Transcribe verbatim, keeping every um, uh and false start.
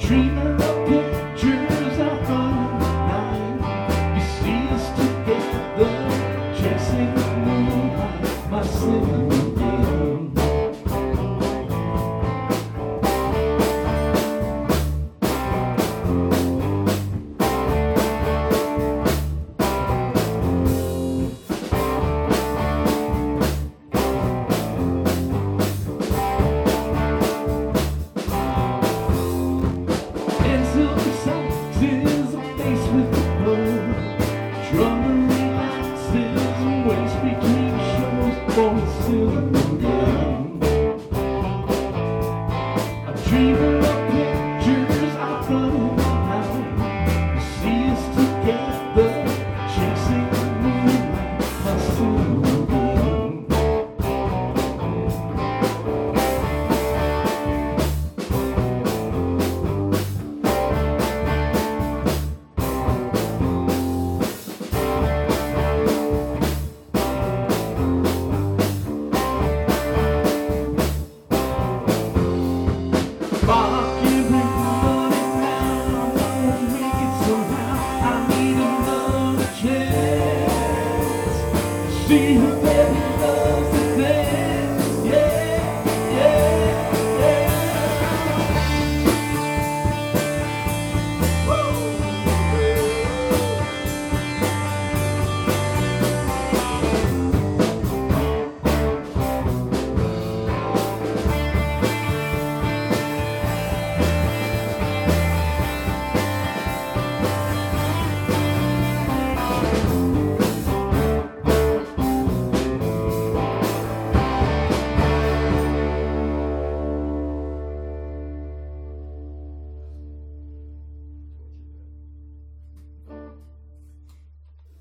Dreaming of pictures of fun night. You see us together, chasing the moonlight, my city game. Dreaming of pictures of fun night. You see us together, chasing the moonlight, my city game. Bye.